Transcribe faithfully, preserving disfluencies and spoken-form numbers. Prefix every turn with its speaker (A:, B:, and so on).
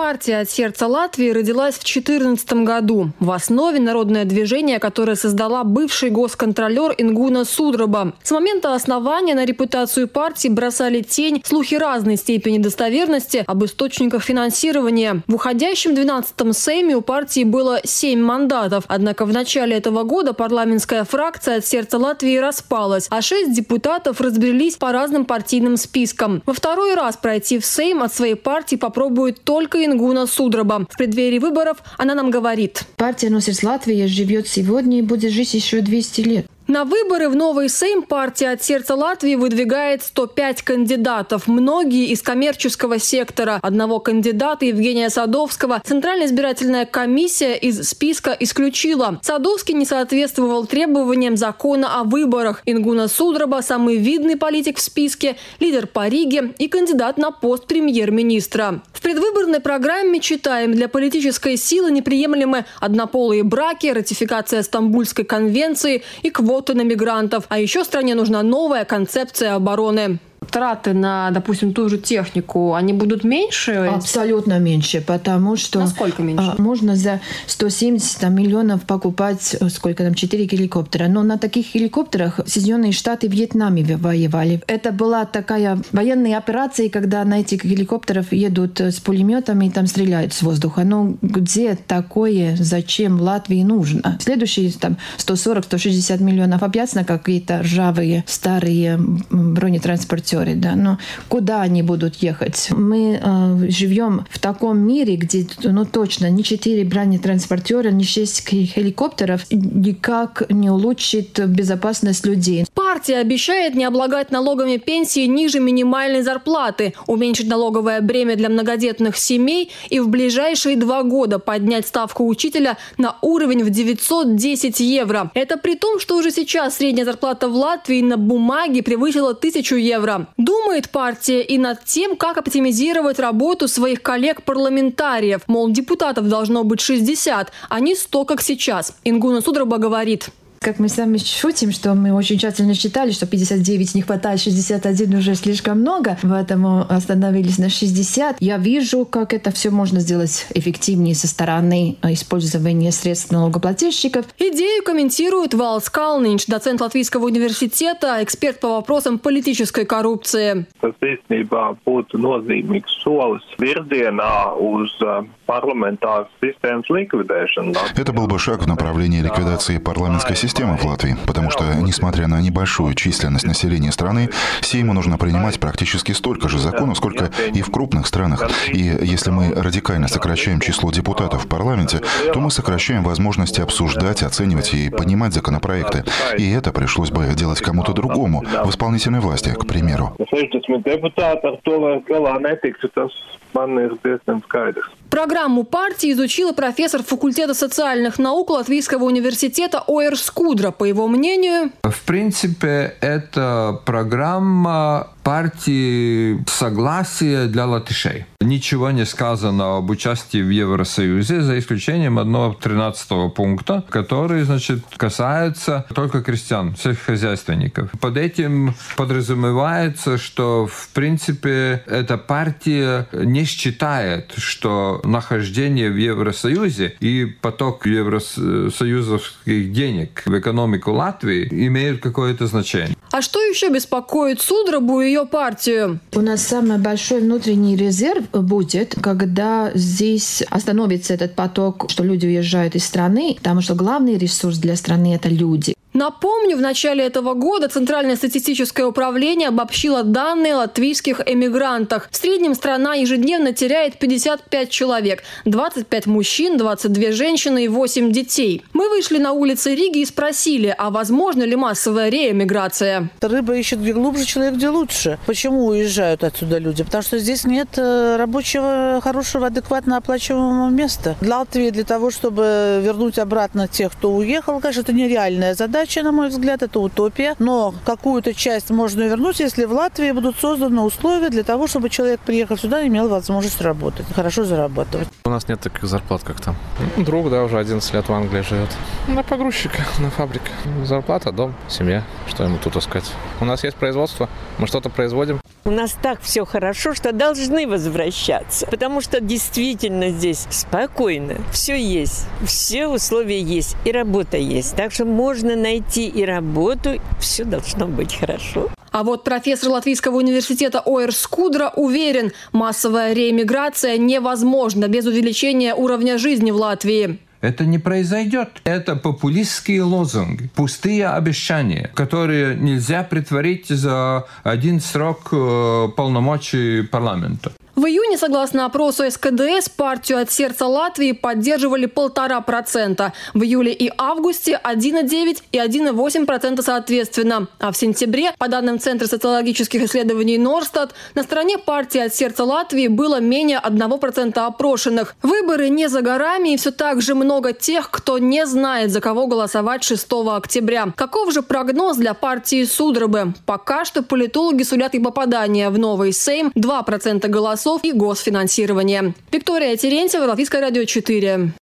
A: Партия «От сердца Латвии» родилась в две тысячи четырнадцатом году. В основе народное движение, которое создала бывший госконтролер Ингуна Судроба. С момента основания на репутацию партии бросали тень слухи разной степени достоверности об источниках финансирования. В уходящем двенадцатом сейме у партии было семь мандатов. Однако в начале этого года парламентская фракция «От сердца Латвии» распалась, а шесть депутатов разбрелись по разным партийным спискам. Во второй раз пройти в сейм от своей партии попробует только Ингуна Судроба. В преддверии выборов она нам говорит:
B: партия «От сердца Латвии» живет сегодня и будет жить еще двести лет.
A: На выборы в новый сейм партия «От сердца Латвии» выдвигает сто пять кандидатов. Многие из коммерческого сектора. Одного кандидата, Евгения Садовского, Центральная избирательная комиссия из списка исключила. Садовский не соответствовал требованиям закона о выборах. Ингуна Судроба – самый видный политик в списке, лидер по Риге и кандидат на пост премьер-министра. В предвыборной программе читаем: для политической силы неприемлемы однополые браки, ратификация Стамбульской конвенции и квоты на мигрантов. А еще стране нужна новая концепция обороны. Траты на, допустим, ту же технику, они будут меньше?
B: Абсолютно меньше, потому что...
A: Насколько меньше?
B: Можно за сто семьдесят миллионов покупать, сколько там, четыре геликоптера. Но на таких геликоптерах Соединенные Штаты в Вьетнаме воевали. Это была такая военная операция, когда на этих геликоптерах едут с пулеметами и там стреляют с воздуха. Но где такое, зачем Латвии нужно? Следующие там сто сорок - сто шестьдесят миллионов опять на какие-то ржавые старые бронетранспортеры. Да, но куда они будут ехать? Мы э, живем в таком мире, где ну, точно ни четыре бронетранспортера, ни шесть геликоптеров никак не улучшит безопасность людей.
A: Партия обещает не облагать налогами пенсии ниже минимальной зарплаты, уменьшить налоговое бремя для многодетных семей и в ближайшие два года поднять ставку учителя на уровень в девятьсот десять евро. Это при том, что уже сейчас средняя зарплата в Латвии на бумаге превысила тысячу евро. Думает партия и над тем, как оптимизировать работу своих коллег-парламентариев. Мол, депутатов должно быть шестьдесят, а не сто, как сейчас. Ингуна Судроба говорит:
B: как мы сами шутим, что мы очень тщательно считали, что пятьдесят девять не хватает, шестьдесят один уже слишком много, поэтому остановились на шестьдесят. Я вижу, как это все можно сделать эффективнее со стороны использования средств налогоплательщиков.
A: Идею комментирует Валс Калнинч, доцент Латвийского университета, эксперт по вопросам политической коррупции.
C: Это был бы шаг в направлении ликвидации парламентской системы в Латвии, потому что, несмотря на небольшую численность населения страны, Сейму нужно принимать практически столько же законов, сколько и в крупных странах. И если мы радикально сокращаем число депутатов в парламенте, то мы сокращаем возможности обсуждать, оценивать и понимать законопроекты. И это пришлось бы делать кому-то другому, в исполнительной власти, к примеру.
A: Программу партии изучила профессор факультета социальных наук Латвийского университета Оер Скудра. По его мнению,
D: в принципе, это программа партии согласия для латышей. Ничего не сказано об участии в Евросоюзе, за исключением одного тринадцатого пункта, который, значит, касается только крестьян, сельскохозяйственников. Под этим подразумевается, что, в принципе, эта партия не считает, что нахождение в Евросоюзе и поток евросоюзовских денег в экономику Латвии имеют какое-то значение.
A: А что еще беспокоит Судробу и ее партию?
B: У нас самый большой внутренний резерв будет, когда здесь остановится этот поток, что люди уезжают из страны, потому что главный ресурс для страны – это люди.
A: Напомню, в начале этого года Центральное статистическое управление обобщило данные о латвийских эмигрантах. В среднем страна ежедневно теряет пятьдесят пять человек. двадцать пять мужчин, двадцать две женщины и восемь детей. Мы вышли на улицы Риги и спросили, а возможно ли массовая реэмиграция?
E: Рыба ищет где глубже, человек где лучше. Почему уезжают отсюда люди? Потому что здесь нет рабочего, хорошего, адекватно оплачиваемого места. Для Латвии, для того, чтобы вернуть обратно тех, кто уехал, конечно, это нереальная задача. задача, на мой взгляд, это утопия. Но какую-то часть можно вернуть, если в Латвии будут созданы условия для того, чтобы человек, приехав сюда, имел возможность работать, хорошо зарабатывать.
F: У нас нет таких зарплат, как там. Друг, да, уже одиннадцать лет в Англии живет. На погрузчика, на фабрике. Зарплата, дом, семья. Что ему тут искать? У нас есть производство, мы что-то производим.
G: У нас так все хорошо, что должны возвращаться. Потому что действительно здесь спокойно. Все есть. Все условия есть. И работа есть. Так что можно найти и работу. Все должно быть хорошо.
A: А вот профессор Латвийского университета Оир Скудра уверен, массовая реэмиграция невозможна без увеличения уровня жизни в Латвии.
D: Это не произойдет. Это популистские лозунги, пустые обещания, которые нельзя претворить за один срок полномочий парламента.
A: В июне, согласно опросу эс ка дэ эс, партию «От сердца Латвии» поддерживали полтора процента. В июле и августе один и девять и один и восемь процента соответственно. А в сентябре, по данным Центра социологических исследований Норстат, на стороне партии «От сердца Латвии» было менее одного процента опрошенных. Выборы не за горами, и все так же много тех, кто не знает, за кого голосовать шестого октября. Каков же прогноз для партии Судрабе? Пока что политологи сулят и попадание в новый Сейм, два процента голосов и госфинансирование. Виктория Терентьева, Латвийское радио четыре.